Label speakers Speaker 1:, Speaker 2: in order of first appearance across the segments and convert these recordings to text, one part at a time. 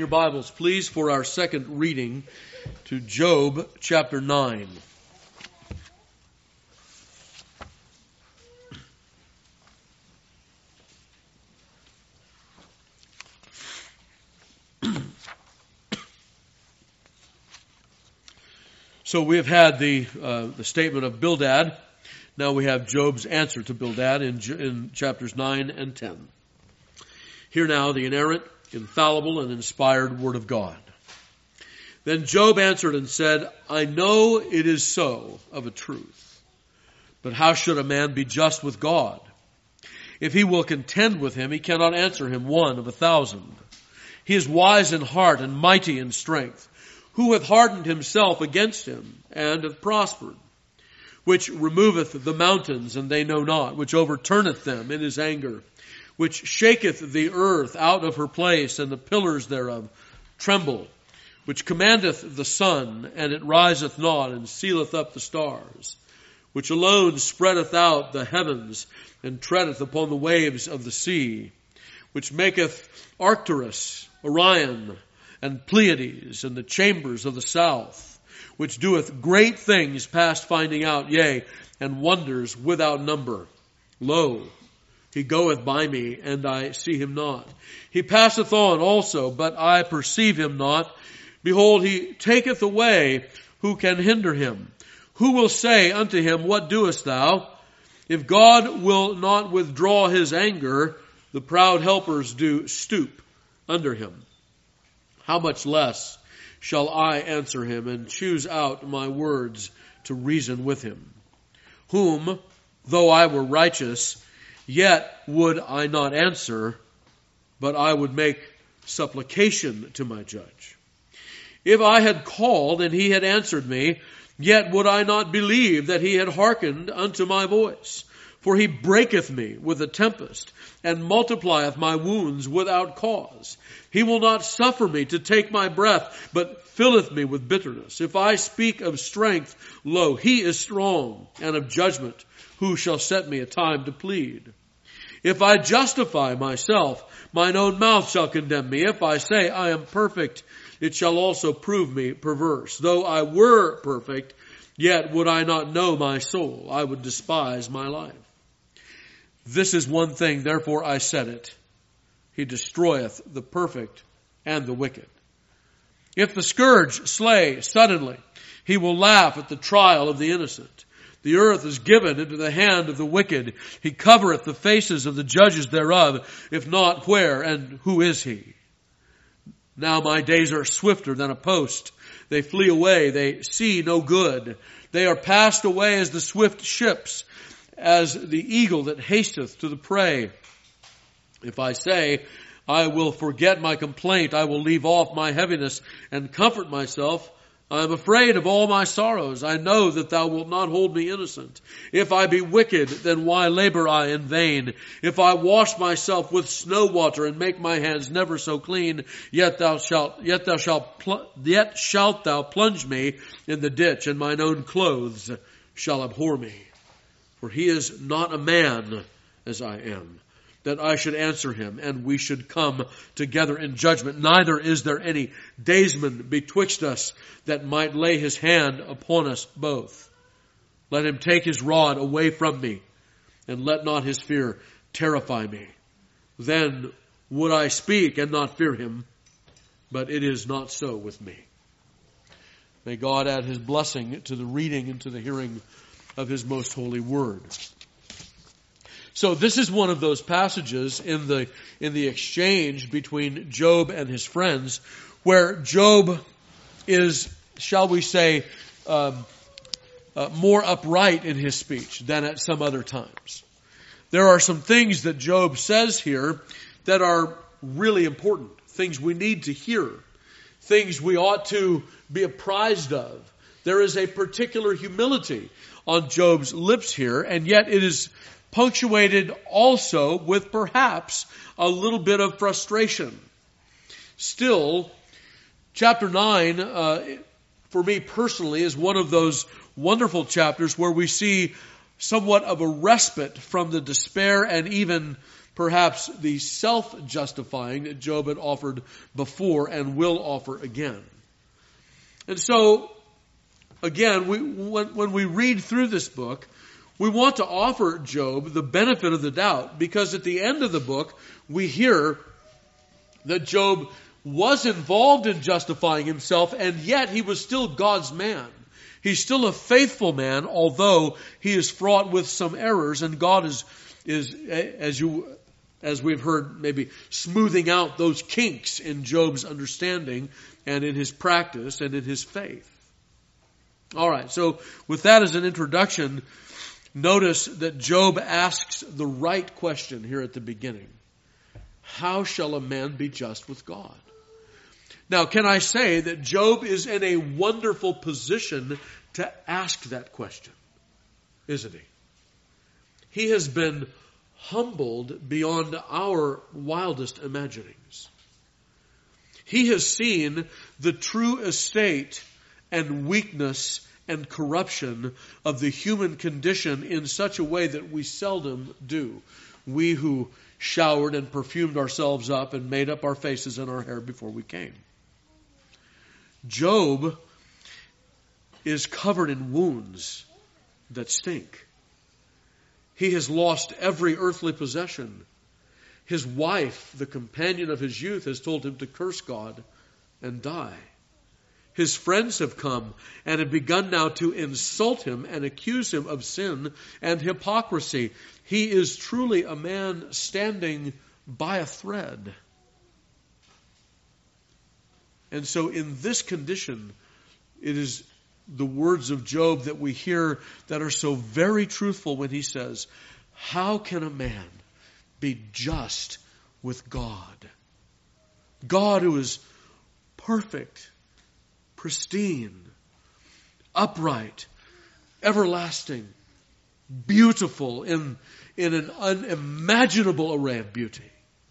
Speaker 1: Your Bibles, please, for our second reading to Job chapter 9. So we have had the statement of Bildad. Now we have Job's answer to Bildad in chapters 9 and 10. Hear now the inerrant, infallible, and inspired word of God. Then Job answered and said, I know it is so of a truth. But how should a man be just with God? If he will contend with him, he cannot answer him 1 of 1,000. He is wise in heart and mighty in strength. Who hath hardened himself against him and hath prospered? Which removeth the mountains, and they know not, which overturneth them in his anger, which shaketh the earth out of her place, and the pillars thereof tremble, which commandeth the sun, and it riseth not, and sealeth up the stars, which alone spreadeth out the heavens, and treadeth upon the waves of the sea, which maketh Arcturus, Orion, and Pleiades, and the chambers of the south, which doeth great things past finding out, yea, and wonders without number. Lo, he goeth by me, and I see him not. He passeth on also, but I perceive him not. Behold, he taketh away, who can hinder him? Who will say unto him, what doest thou? If God will not withdraw his anger, the proud helpers do stoop under him. How much less shall I answer him, and choose out my words to reason with him? Whom, though I were righteous, yet would I not answer, but I would make supplication to my judge. If I had called and he had answered me, yet would I not believe that he had hearkened unto my voice. For he breaketh me with a tempest, and multiplieth my wounds without cause. He will not suffer me to take my breath, but filleth me with bitterness. If I speak of strength, lo, he is strong, and of judgment, who shall set me a time to plead? If I justify myself, mine own mouth shall condemn me. If I say I am perfect, it shall also prove me perverse. Though I were perfect, yet would I not know my soul. I would despise my life. This is one thing, therefore I said it. He destroyeth the perfect and the wicked. If the scourge slay suddenly, he will laugh at the trial of the innocent. The earth is given into the hand of the wicked. He covereth the faces of the judges thereof. If not, where and who is he? Now my days are swifter than a post. They flee away. They see no good. They are passed away as the swift ships, as the eagle that hasteth to the prey. If I say, I will forget my complaint, I will leave off my heaviness and comfort myself, I am afraid of all my sorrows. I know that thou wilt not hold me innocent. If I be wicked, then why labor I in vain? If I wash myself with snow water and make my hands never so clean, yet shalt thou plunge me in the ditch, and mine own clothes shall abhor me. For he is not a man as I am, that I should answer him, and we should come together in judgment. Neither is there any daysman betwixt us that might lay his hand upon us both. Let him take his rod away from me, and let not his fear terrify me. Then would I speak and not fear him, but it is not so with me. May God add his blessing to the reading and to the hearing of his most holy word. So this is one of those passages in the exchange between Job and his friends where Job is, shall we say, more upright in his speech than at some other times. There are some things that Job says here that are really important, things we need to hear, things we ought to be apprised of. There is a particular humility on Job's lips here, and yet it is punctuated also with perhaps a little bit of frustration. Still, chapter 9, for me personally, is one of those wonderful chapters where we see somewhat of a respite from the despair and even perhaps the self-justifying that Job had offered before and will offer again. And so, again, when we read through this book, we want to offer Job the benefit of the doubt, because at the end of the book, we hear that Job was involved in justifying himself, and yet he was still God's man. He's still a faithful man, although he is fraught with some errors, and God is as we've heard, maybe smoothing out those kinks in Job's understanding and in his practice and in his faith. All right, so with that as an introduction, notice that Job asks the right question here at the beginning. How shall a man be just with God? Now, can I say that Job is in a wonderful position to ask that question, isn't he? He has been humbled beyond our wildest imaginings. He has seen the true estate and weakness and corruption of the human condition in such a way that we seldom do. We who showered and perfumed ourselves up and made up our faces and our hair before we came. Job is covered in wounds that stink. He has lost every earthly possession. His wife, the companion of his youth, has told him to curse God and die. His friends have come and have begun now to insult him and accuse him of sin and hypocrisy. He is truly a man standing by a thread. And so in this condition, it is the words of Job that we hear that are so very truthful when he says, how can a man be just with God? God who is perfect, pristine, upright, everlasting, beautiful in an unimaginable array of beauty.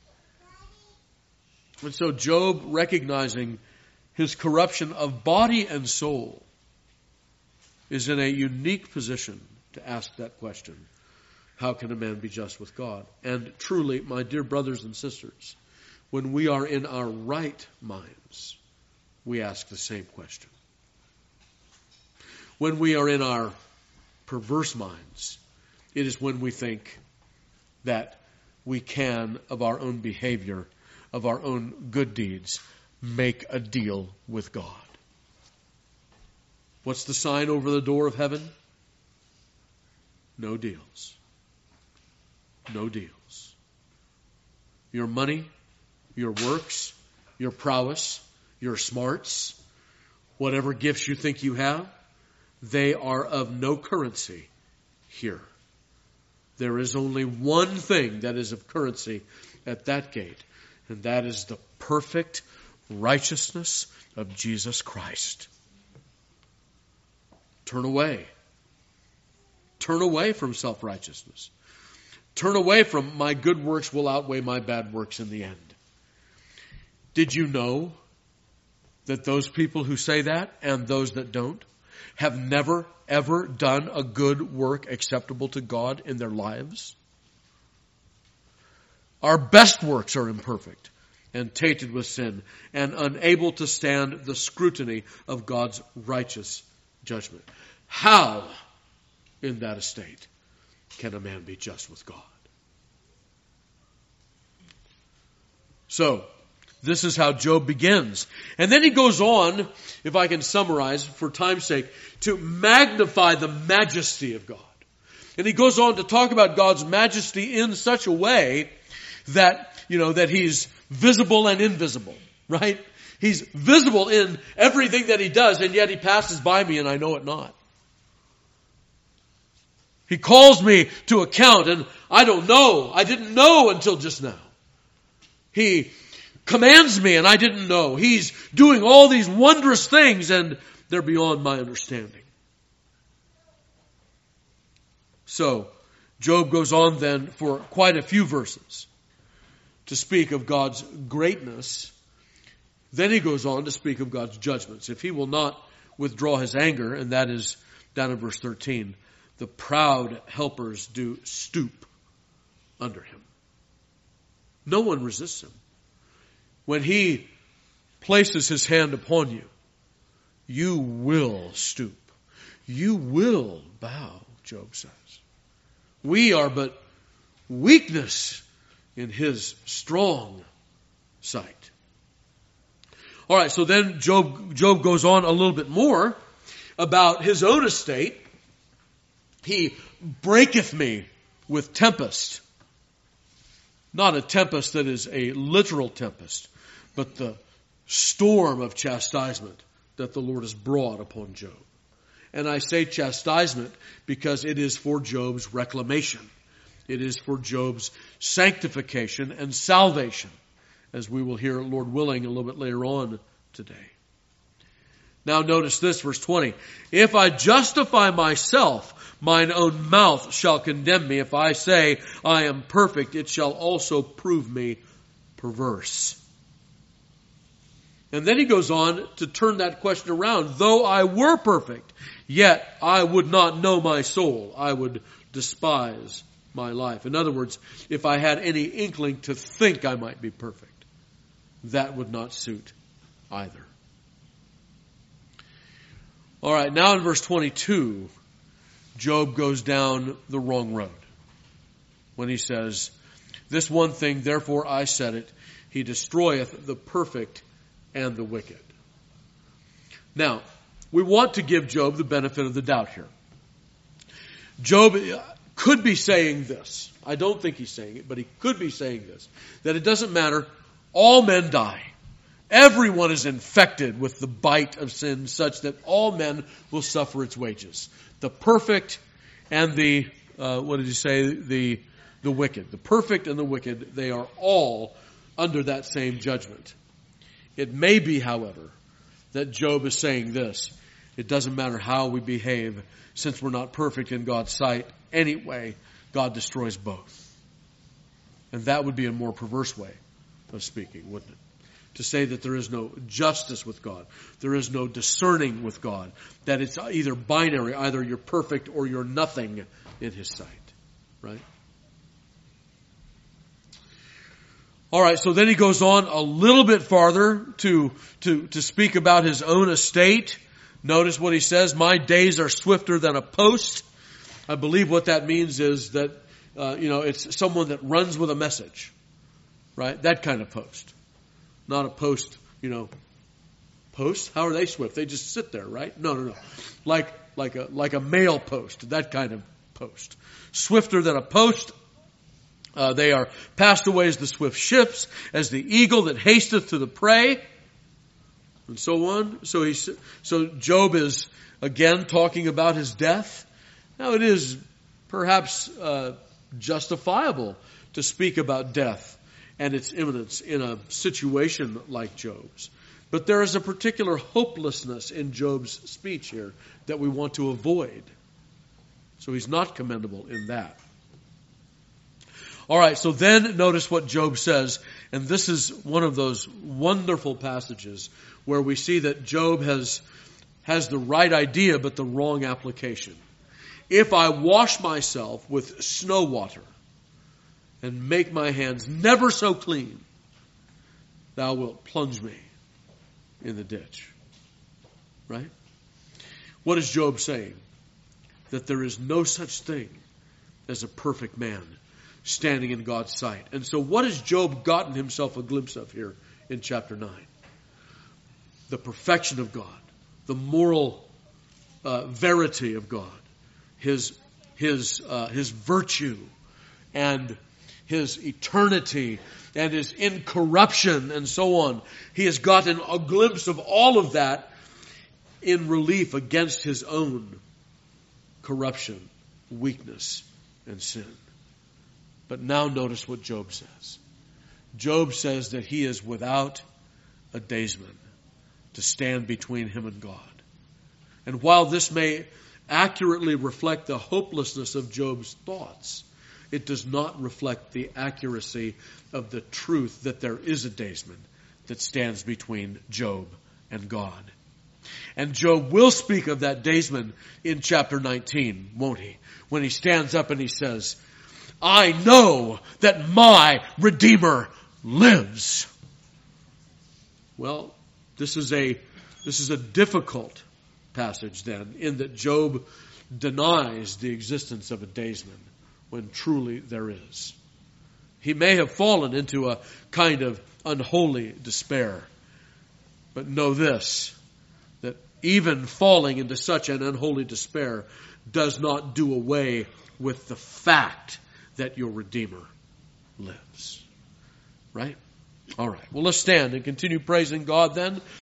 Speaker 1: And so Job, recognizing his corruption of body and soul, is in a unique position to ask that question. How can a man be just with God? And truly, my dear brothers and sisters, when we are in our right minds, we ask the same question. When we are in our perverse minds, it is when we think that we can, of our own behavior, of our own good deeds, make a deal with God. What's the sign over the door of heaven? No deals. No deals. Your money, your works, your prowess, your smarts, whatever gifts you think you have, they are of no currency here. There is only one thing that is of currency at that gate, and that is the perfect righteousness of Jesus Christ. Turn away. Turn away from self-righteousness. Turn away from my good works will outweigh my bad works in the end. Did you know that those people who say that and those that don't have never, ever done a good work acceptable to God in their lives? Our best works are imperfect and tainted with sin and unable to stand the scrutiny of God's righteous judgment. How, in that estate, can a man be just with God? So, this is how Job begins. And then he goes on, if I can summarize for time's sake, to magnify the majesty of God. And he goes on to talk about God's majesty in such a way that, that he's visible and invisible, right? He's visible in everything that he does, and yet he passes by me and I know it not. He calls me to account and I don't know. I didn't know until just now. He commands me and I didn't know. He's doing all these wondrous things and they're beyond my understanding. So, Job goes on then for quite a few verses to speak of God's greatness. Then he goes on to speak of God's judgments. If he will not withdraw his anger, and that is down in verse 13, the proud helpers do stoop under him. No one resists him. When he places his hand upon you, you will stoop. You will bow, Job says. We are but weakness in his strong sight. All right, so then Job goes on a little bit more about his own estate. He breaketh me with tempest. Not a tempest that is a literal tempest, but the storm of chastisement that the Lord has brought upon Job. And I say chastisement because it is for Job's reclamation. It is for Job's sanctification and salvation, as we will hear, Lord willing, a little bit later on today. Now notice this, verse 20. If I justify myself, mine own mouth shall condemn me. If I say I am perfect, it shall also prove me perverse. And then he goes on to turn that question around. Though I were perfect, yet I would not know my soul. I would despise my life. In other words, if I had any inkling to think I might be perfect, that would not suit either. All right, now in verse 22, Job goes down the wrong road when he says, this one thing, therefore I said it, he destroyeth the perfect and the wicked. Now, we want to give Job the benefit of the doubt here. Job could be saying this. I don't think he's saying it, but he could be saying this. That it doesn't matter. All men die. Everyone is infected with the bite of sin such that all men will suffer its wages. The perfect and the, what did you say? The wicked. The perfect and the wicked, they are all under that same judgment. It may be, however, that Job is saying this. It doesn't matter how we behave, since we're not perfect in God's sight anyway, God destroys both. And that would be a more perverse way of speaking, wouldn't it? To say that there is no justice with God, there is no discerning with God, that it's either binary, either you're perfect or you're nothing in His sight, right? All right, so then he goes on a little bit farther to speak about his own estate. Notice what he says, my days are swifter than a post. I believe what that means is that, it's someone that runs with a message, right? That kind of post. Not a post, posts. How are they swift? They just sit there, right? No. Like a mail post, that kind of post. Swifter than a post. They are passed away as the swift ships, as the eagle that hasteth to the prey, and so on. So Job is again talking about his death. Now it is perhaps justifiable to speak about death and its imminence in a situation like Job's. But there is a particular hopelessness in Job's speech here that we want to avoid. So he's not commendable in that. All right, so then notice what Job says, and this is one of those wonderful passages where we see that Job has the right idea but the wrong application. If I wash myself with snow water and make my hands never so clean, thou wilt plunge me in the ditch. Right? What is Job saying? That there is no such thing as a perfect man standing in God's sight. And so what has Job gotten himself a glimpse of here in chapter 9? The perfection of God, the moral verity of God, His virtue and His eternity and His incorruption and so on. He has gotten a glimpse of all of that in relief against his own corruption, weakness, and sin. But now notice what Job says. Job says that he is without a daysman to stand between him and God. And while this may accurately reflect the hopelessness of Job's thoughts, it does not reflect the accuracy of the truth that there is a daysman that stands between Job and God. And Job will speak of that daysman in chapter 19, won't he? When he stands up and he says, I know that my Redeemer lives. Well, this is a difficult passage then, in that Job denies the existence of a daysman when truly there is. He may have fallen into a kind of unholy despair. But know this, that even falling into such an unholy despair does not do away with the fact that your Redeemer lives. Right? All right. Well, let's stand and continue praising God then.